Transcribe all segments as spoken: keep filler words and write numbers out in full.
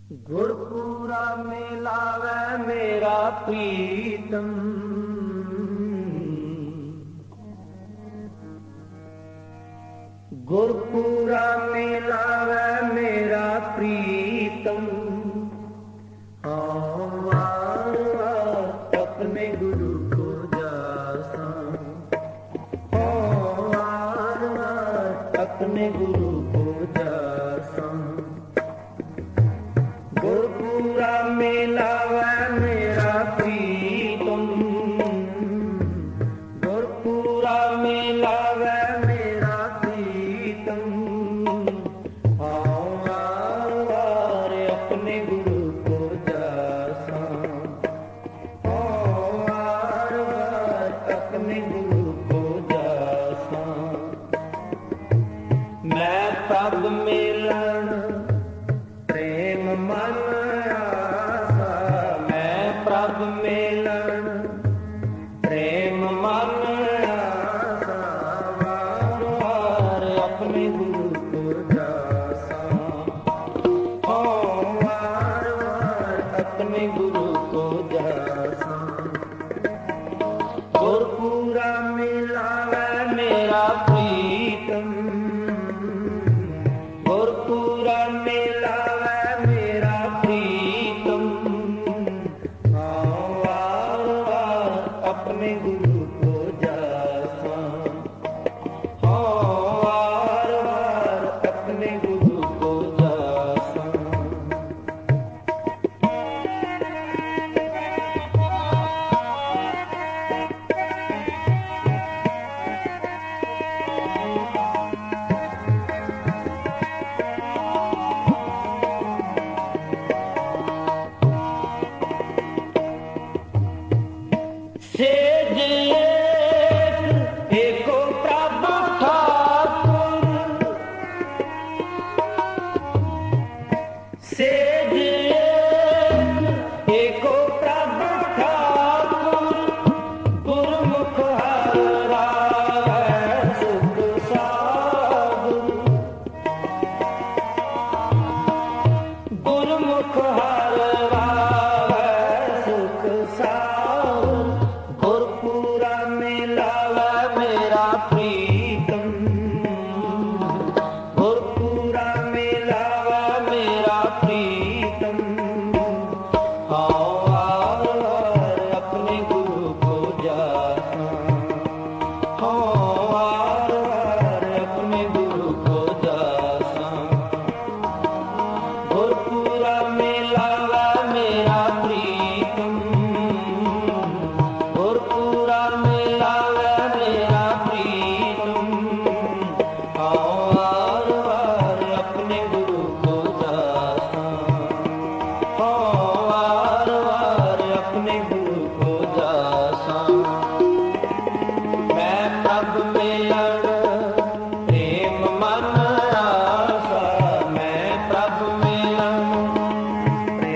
गुरपुरा मिलावे मेरा प्रीतम, गुरपुरा मिलावे मेरा प्रीतम। हाँ वार वार अपने गुरु को जासा, हाँ वार वार अपने गुरु को जासा। गुरपुरा मिलावे मेरा प्रीतम, गुरपुरा मिलावे मेरा प्रीतम। हाँ वार वार अपने गुरु को जासा, हाँ वार वार अपने गुरु को जासा। मैं तब मिलन प्रेम मन आसा, मैं प्रभ मिलन प्रेम मन आसा। वार वार अपने गुरु को जासा, हाँ वार वार अपने गुरु को जासा। गुरपुरा मिलावे मेरा प्रीतम, गुरपुरा मिलावे मेरा प्रीतम। हाँ वार वार अपने गुरु को जासा, हाँ वार वार अपने गुरु को जासा। सेज एक एको प्रभ ठाकुर, सेज एक एको प्रभ ठाकुर। गुरमुख हर रावै सुख सागर, गुरमुख हर रावै सुख सागर। गुरपुरा मिलावे मेरा प्रीतम, गुरपुरा मिलावे मेरा प्रीतम। हाँ वार वार अपने गुरु को जासा, हाँ वार वार अपने गुरु को जासा। गुरपुरा मिलावे मेरा प्रीतम, गुरपुरा मिलावे मेरा प्रीतम। हाँ वार वार अपने गुरु को जासा, हाँ वार वार अपने गुरु को जासा। मैं प्रभ मिलन प्रेम मन आसा, मैं प्रभ मिलन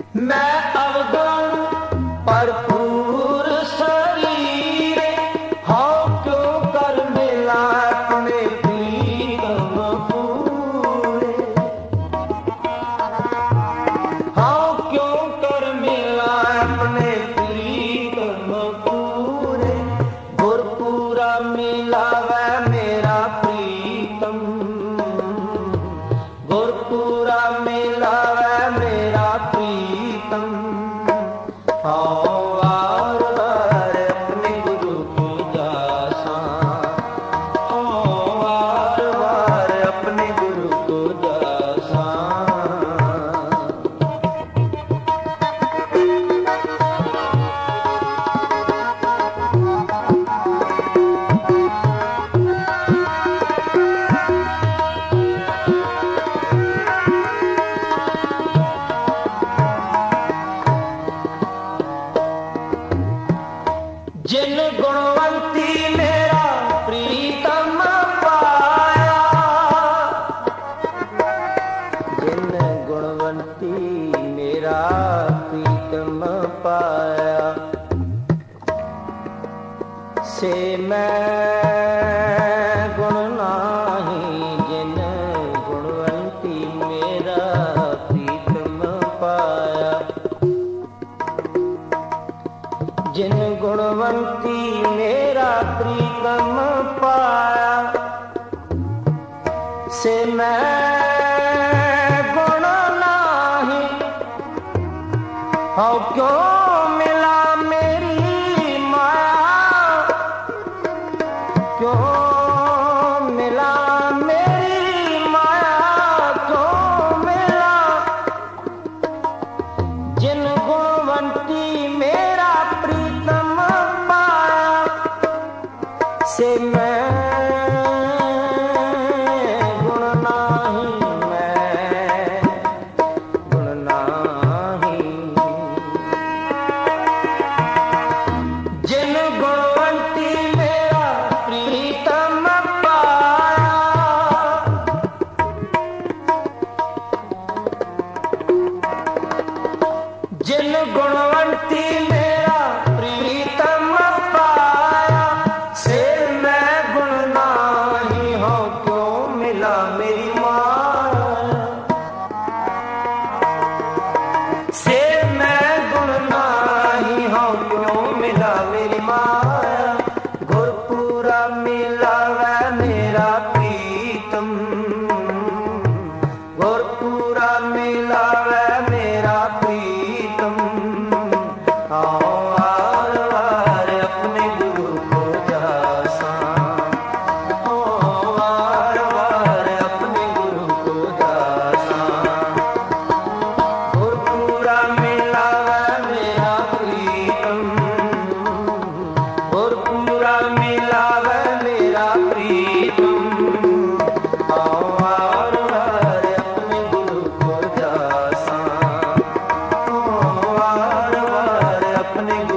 मैं अवगुण भरपूर शरीर, हाँ क्यों कर मिला अपने प्रीतम पूरे। हाँ क्यों कर मिला अपने प्रीतम पूरे। गुरपूरा मिलावे मेरा प्रीतम, गुरपूरा मिलावे मेरा प्रीतम। हाँ वार वार अपने गुरु को जासा, हाँ वार वार अपने गुरु को जासा। जिन गुणवंती मेरा प्रीतम पाया, जिन गुणवंती मेरा प्रीतम पाया, से मैं गुण नाही। जिन गुणवंती मेरा प्रीतम पाया, जिन गुणवंती मेरा प्रीतम पाया, से मैं गुण नाही। हाँ क्यों मिला मेरी माया, क्यों मिला मेरी माया, क्यों मिला। जिन गुणवंती मेरा प्रीतम पाया, से मैं गुण नाही, मैं गुण नाही। जिन गुणवंती मेरा प्रीतम पाया, जिन गुणवंती मेरा प्रीतम पाया, से मैं गुण नाही। हो क्यों मिला मेरी माया, से मैं गुण नाही। हो क्यों मिला मेरी माया। गुरपूरा मिलावे मेरा प्रीतम, गुरपूरा मिलावे मेरा प्रीतम। हाँ वार वार अपने गुरु को जासा, हाँ वार वार अपने गुरु को जासा। गुरपूरा मिलावे मेरा प्रीतम, गुरपूरा मिलावे मेरा प्रीतम। हाँ वार वार अपने गुरु को जासा, हाँ वार वार अपने